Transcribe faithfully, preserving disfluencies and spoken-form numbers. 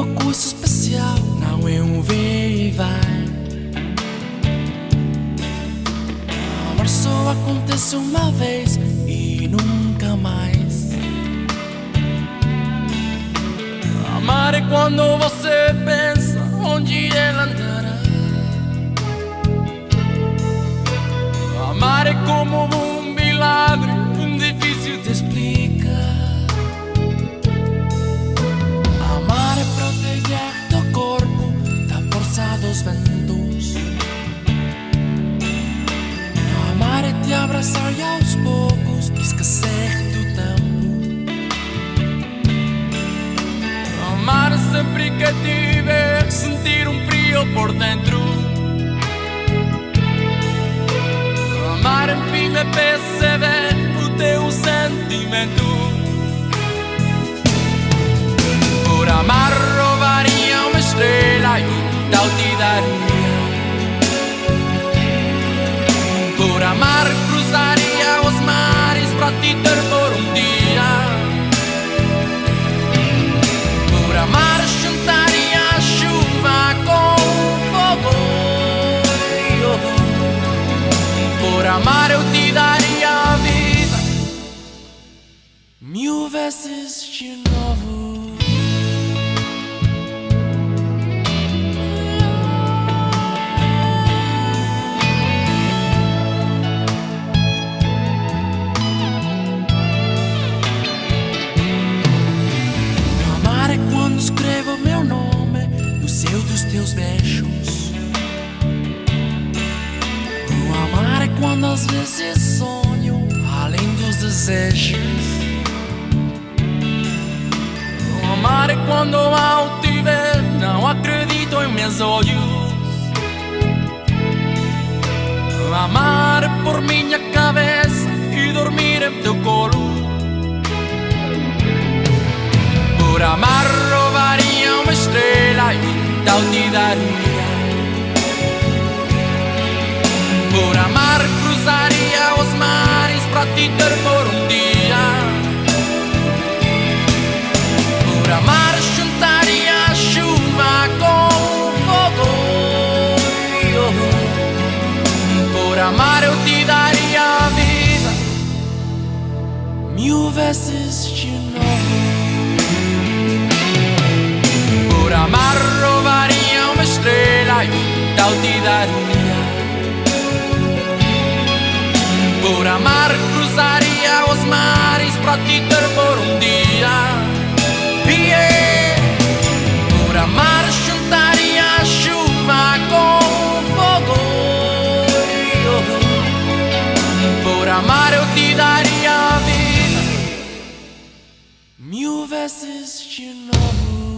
uma coisa especial, não é um vem e vai. Amar só acontece uma vez e nunca mais. Amar é quando você pensa onde ela andará. Amar é como um milagre, difícil de explicar. Amar é proteger teu corpo da força dos ventos. Amar é te abraçar e aos poucos esquecer do tempo. Amar é sempre que te ver sentir um frio por dentro. Amar enfim é perceber o teu sentimento. Por amar roubaria uma estrela e um tal te daria. Por amar cruzaria os mares para te ter por um dia. Por amar juntaria a chuva com o fogo. Por amar eu te daria a vida mil vezes de novo. Amar é quando escrevo meu nome no céu dos teus beijos. Amar é quando às vezes sonho além dos desejos. Amar é quando ao te ver não acredito em meus olhos. Amar é por minha cabeça e dormir em teu colo. Por amar roubaria uma estrela e um tal te daria. Por amar cruzaria os mares para te ter por um dia. Por amar juntaria a chuva com o fogo. Por amar eu te daria a vida mil vezes de novo. Por amar roubaria uma estrela e um tal te daria. Por amar cruzaria os mares para te ter por um dia. Yeah. Por amar juntaria a chuva com o fogo. Por amar eu te daria a vida mil vezes de novo.